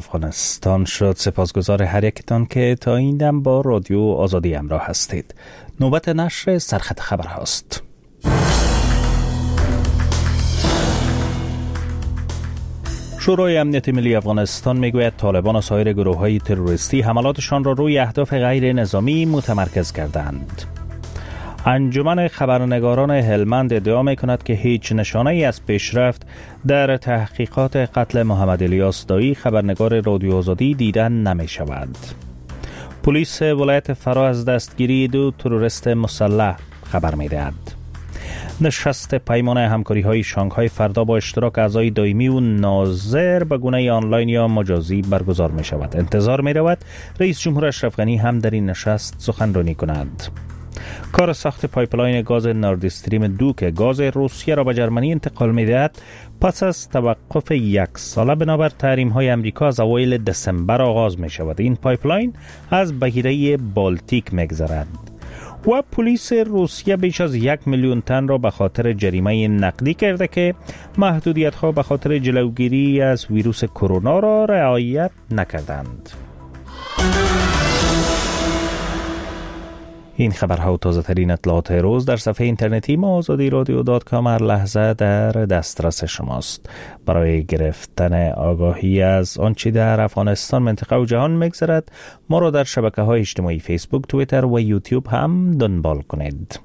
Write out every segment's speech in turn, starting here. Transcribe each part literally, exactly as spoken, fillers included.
افغانستان شد. سپاسگزار هر یکتان که تا این دم با رادیو آزادی همراه هستید. نوبت نشر سرخط خبر هاست. شورای امنیت ملی افغانستان میگوید طالبان و سایر گروه‌های تروریستی حملاتشان را روی اهداف غیر نظامی متمرکز کردند. انجمن خبرنگاران هلمند ادعا می‌کند که هیچ نشانه‌ای از پیشرفت در تحقیقات قتل محمد الیاس دایی خبرنگار رادیو آزادی دیده نمی‌شود. پلیس ولایت فرا از دستگیری دو تروریست مسلح خبر می‌دهد. نشست پیمان همکاری‌های شانگهای فردا با اشتراک اعضای دائمی و ناظر به گونه آنلاین یا مجازی برگزار می‌شود. انتظار می‌رود رئیس جمهور اشرف غنی هم در این نشست سخنرانی کند. کار ساخت پایپلاین گاز نورد استریم دو که گاز روسیه را به جرمنی انتقال می‌دهد پس از توقف یک ساله بنابر تحریم‌های امریکا از اوایل دسامبر آغاز می‌شود. این پایپلاین از بحیره بالتیک می‌گذرد و پلیس روسیه بیش از یک میلیون تن را به خاطر جریمه نقدی کرده که محدودیت‌ها به خاطر جلوگیری از ویروس کرونا را رعایت نکردند. این خبرها و تازه ترین اطلاعات روز در صفحه اینترنتی ما آزادی رادیو دات کام هر لحظه در دسترس شماست. برای گرفتن آگاهی از آنچه در افغانستان، منطقه و جهان میگذرد ما را در شبکه‌های اجتماعی فیسبوک، توییتر و یوتیوب هم دنبال کنید.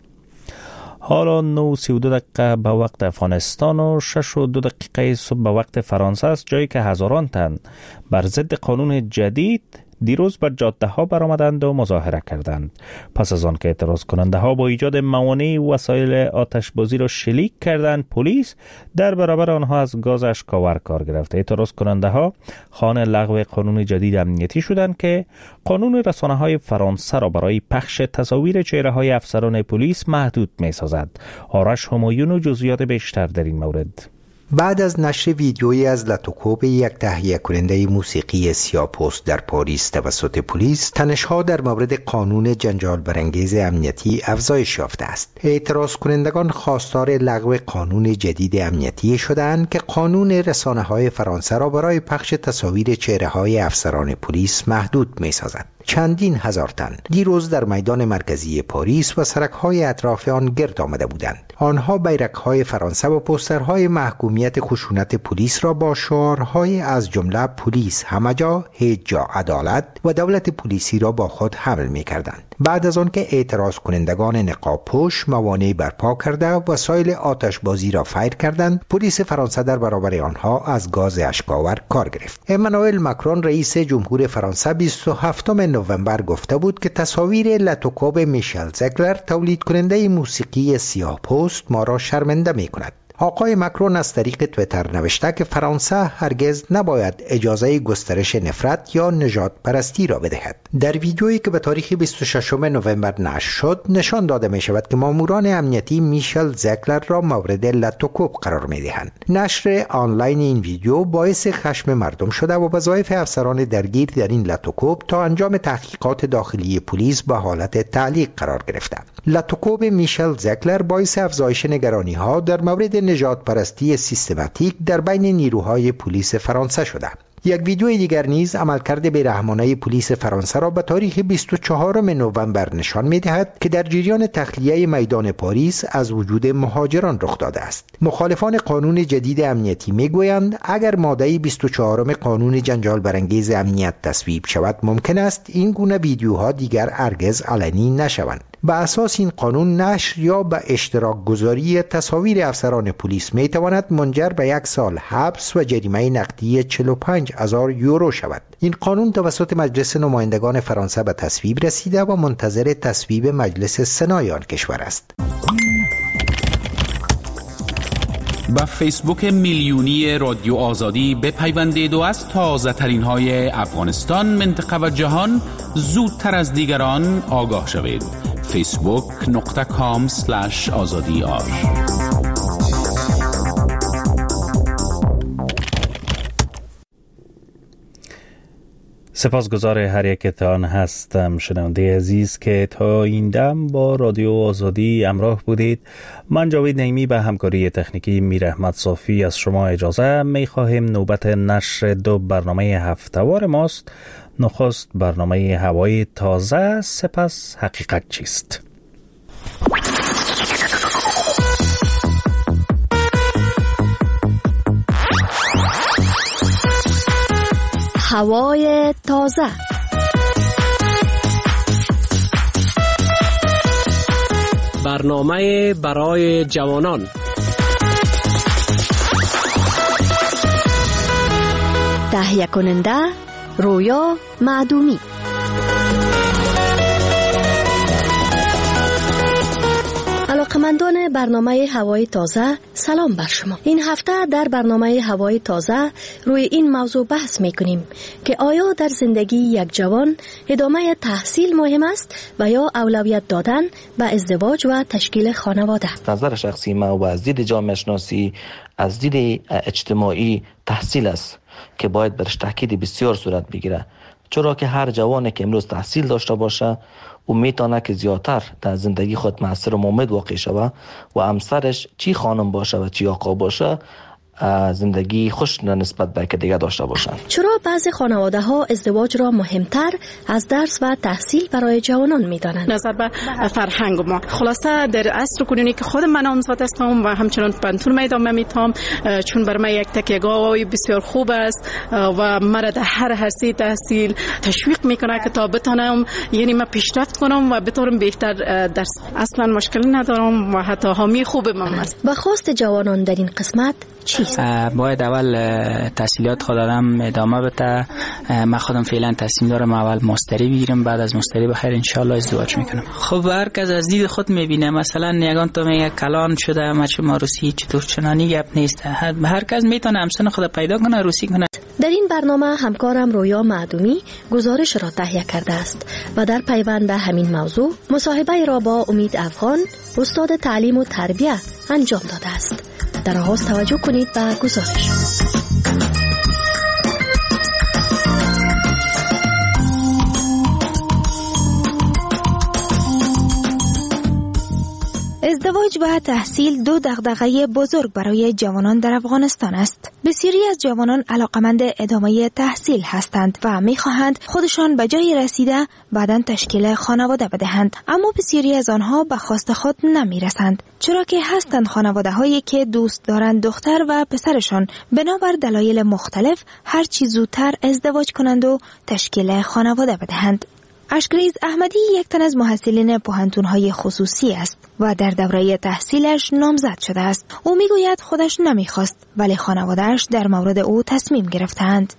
حالا نه و سی و دو دقیقه به وقت افغانستان و شش و دو دقیقه صبح به وقت فرانسه است، جایی که هزاران تن بر ضد قانون جدید دیروز بر جاده ها برآمدند و مظاهره کردند. پس از آن که اعتراض کننده ها با ایجاد موانع وسایل آتشبازی را شلیک کردند، پلیس در برابر آنها از گاز اشکاور کار گرفت. اعتراض کننده ها خواهان لغو قانون جدید امنیتی شدند که قانون رسانه های فرانسه را برای پخش تصاویر چهره های افسران پلیس محدود می سازد. آرش همایون و جزئیات بیشتر در این مورد. بعد از نشر ویدیویی از لاتوکوب، یک تهیه کننده موسیقی سیاه‌پوست در پاریس توسط پلیس، تنش‌ها در مورد قانون جنجال برانگیز امنیتی افزایش یافته است. اعتراض کنندگان خواستار لغو قانون جدید امنیتی شدند که قانون رسانه‌های فرانسه را برای پخش تصاویر چهره‌های افسران پلیس محدود می‌سازد. چندین هزار تن دیروز در میدان مرکزی پاریس و سرک‌های اطراف آن گرد آمده بودند. آنها بیرق‌های فرانسه و پوسترهای محکومیت خشونت پلیس را با شعارهای از جمله پلیس همه جا، هیچ جا عدالت و دولت پلیسی را با خود حمل می‌کردند. بعد از آن که اعتراض کنندگان نقاب پوش موانع برپا کرده وسایل آتشبازی را فیر کردند، پلیس فرانسه در برابر آنها از گاز اشکاور کار گرفت. امانوئل ماکرون رئیس جمهور فرانسه بیست و هفتم نوامبر گفته بود که تصاویر لاتوکوب میشل زگلر، تولید کننده موسیقی سیاه‌پوست، ما را شرمنده می‌کند. آقای ماکرون از طریق توییتر نوشته که فرانسه هرگز نباید اجازه گسترش نفرت یا نژاد پرستی را بدهد. در ویدیویی که به تاریخ بیست و ششم نوامبر نشر شد، نشان داده می شود که ماموران امنیتی میشل زگلر را مورد لاتوکوب قرار می دهند. نشر آنلاین این ویدیو باعث خشم مردم شده و وظایف افسران درگیر در این لاتوکوب تا انجام تحقیقات داخلی پلیس به حالت تعلیق قرار گرفته. لاتوکوب میشل زگلر باعث افزایش نگرانی ها در مورد نژاد پرستی سیستماتیک در بین نیروهای پلیس فرانسه شده. یک ویدیوی دیگر نیز عملکرد بی‌رحمانه پلیس فرانسه را به تاریخ بیست و چهارم نوامبر نشان می‌دهد که در جریان تخلیه میدان پاریس از وجود مهاجران رخ داده است. مخالفان قانون جدید امنیتی می‌گویند اگر ماده بیست و چهارم قانون جنجال برانگیز امنیت تصویب شود، ممکن است این گونه ویدیوها دیگر هرگز علنی نشوند. به اساس این قانون، نشر یا به اشتراک گذاری تصاویر افسران پلیس می تواند منجر به یک سال حبس و جریمه نقدی چهل و پنج هزار یورو شود. این قانون توسط مجلس نمایندگان فرانسه به تصویب رسیده و منتظر تصویب مجلس سنای آن کشور است. با فیسبوک میلیونی رادیو آزادی بپیوندید و از تازه ترین های افغانستان، منطقه و جهان زودتر از دیگران آگاه شوید. فیسبوک نقطه کام سلش آزادی آر. سپاسگزار هر یکتان هستم. شنونده عزیز که تا این دم با رادیو آزادی همراه بودید. من جاوید نعیمی به همکاری تکنیکی میر احمد صافی از شما اجازه می خواهیم. نوبت نشر دو برنامه هفته‌وار ماست. نخست برنامه هوای تازه، سپس حقیقت چیست. هوای تازه. برنامه برای جوانان. تهیه کننده رویا معدومی. علاقمندان برنامه هوای تازه، سلام بر شما. این هفته در برنامه هوای تازه روی این موضوع بحث میکنیم که آیا در زندگی یک جوان ادامه تحصیل مهم است و یا اولویت دادن به ازدواج و تشکیل خانواده. نظر شخصی ما و از دید جامعه شناسی، از دید اجتماعی، تحصیل است که باید برش تاکید بسیار صورت بگیره، چرا که هر جوانی که امروز تحصیل داشته باشه او میتونه که زیادتر در زندگی خود مؤثر و مؤمن واقع شود و همسرش چی خانم باشه و چی آقا باشه زندگی خوش نسبت به که دیگه داشته باشن. چرا بعضی خانواده ها ازدواج را مهمتر از درس و تحصیل برای جوانان میدانند؟ نظر به فرهنگ ما خلاصه در عصر کنونی که خود من نامزد هستم و همچنان پنتون ادامه میتام، چون برای من یک تکیه‌گاه بسیار خوب است و مرا در هر حرصه تحصیل تشویق میکنه که تا بتونم، یعنی من پیشرفت کنم و بتونم بهتر درس. اصلا مشکلی ندارم و حتی حامی خوب من است. با خواست جوانان در این قسمت چیست؟ باید اول تحصیلات خود آدم ادامه بده. من خودم فعلا تصمیم دارم اول ماستری بگیرم، بعد از ماستری بخیر انشالله ازدواج میکنم. خب هر کس از دید خود میبینه. مثلا یگان تو میگه کلان شده مچ ما روسی چطور چنانی گپ نیست. هر کس میتونه همسن خود پیدا کنه، روسی کنه. در این برنامه همکارم رویا معدومی گزارش را تهیه کرده است و در پیوند به همین موضوع مصاحبه را با امید افغان، استاد تعلیم و تربیه انجام داده است. در آغاز توجه کنید به گزارش. ازدواج و تحصیل دو دغدغه بزرگ برای جوانان در افغانستان است. بسیاری از جوانان علاقمند ادامه تحصیل هستند و می‌خواهند خودشان به جای رسیده بعداً تشکیل خانواده بدهند، اما بسیاری از آنها به خواست خود نمی‌رسند، چرا که هستند خانواده‌هایی که دوست دارند دختر و پسرشان بنابر دلایل مختلف هر چی زودتر ازدواج کنند و تشکیل خانواده بدهند. اشکریز احمدی یک تن از محصلین پوهنتون‌های خصوصی است و در دوره تحصیلش نامزد شده است. او میگوید خودش نمیخواست ولی خانواده‌اش در مورد او تصمیم گرفتند.